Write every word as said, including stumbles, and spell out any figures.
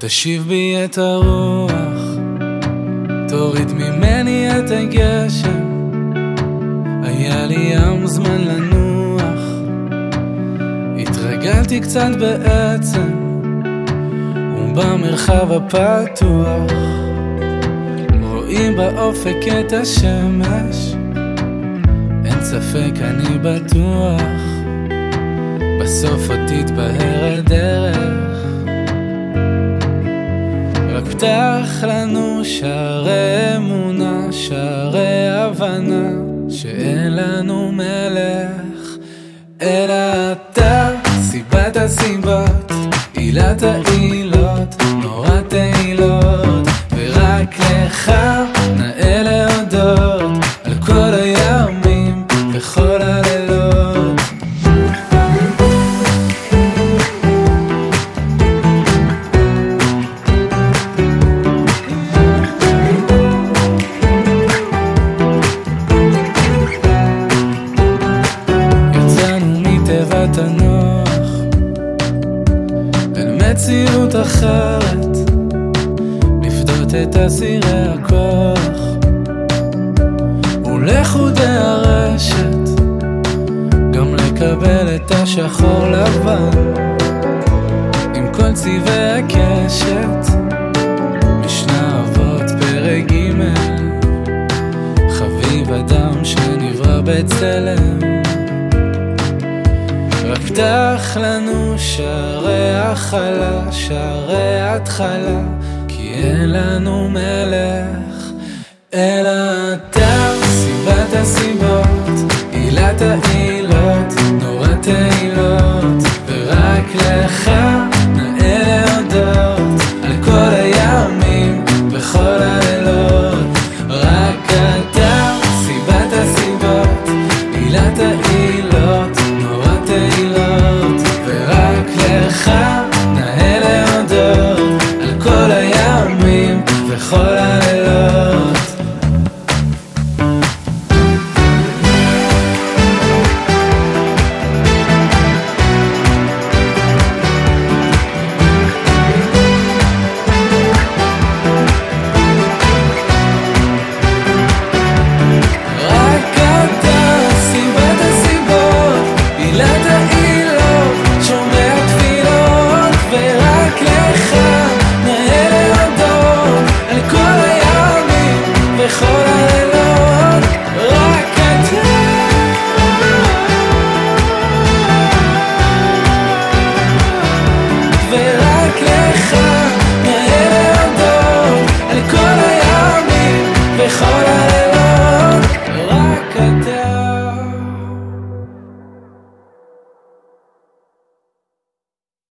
תשיב בי את הרוח, תוריד ממני את הגשם. היה לי ים זמן לנוח, התרגלתי קצת בעצם, ובמרחב הפתוח רואים באופק את השמש. אין ספק, אני בטוח, בסוף עוד תתבהר הדרך. רק פתח לנו שערי אמונה, שערי הבנה, שאין לנו מלך אלא אתה. סיבת הסיבות, עילת העילות, נורת העילות, ורק לך נאה להודות על כל הימים וכל הלילות. יצאנו מתיבת הנוח אל מציאות אחרת, לפדות את אסירי הכוח ולחודי הרשת, גם לקבל את השחור לבן עם כל צבעי הקשת. משנה אבות פרק ג', חביב אדם שנברא בצלם. רק פתח לנו שערי החלה, שערי התחלה, כי אין לנו מלך אלא אתה. סיבת הסיבות,